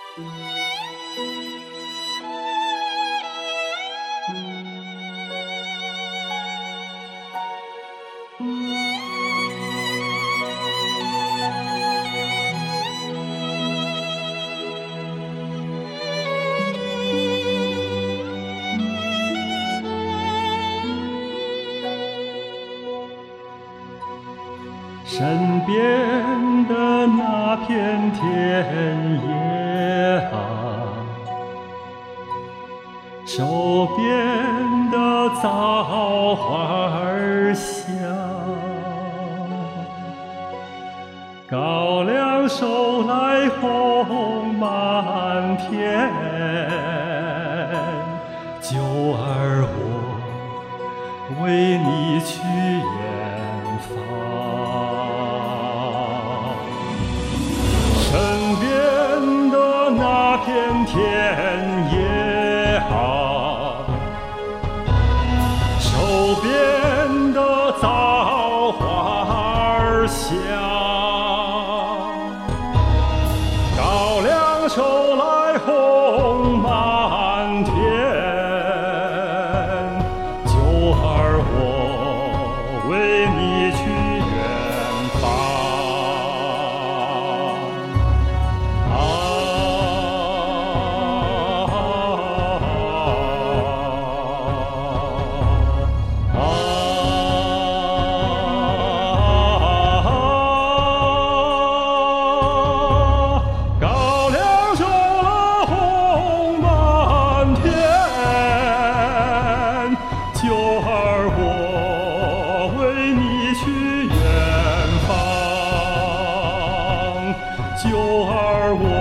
身边的那片田野啊，手边的枣花儿香，高粱收来红满天，九儿我为你去远方。身边的那片田野啊，手边的枣花儿香，高粱收来红满天，九儿我为你去远方。九儿我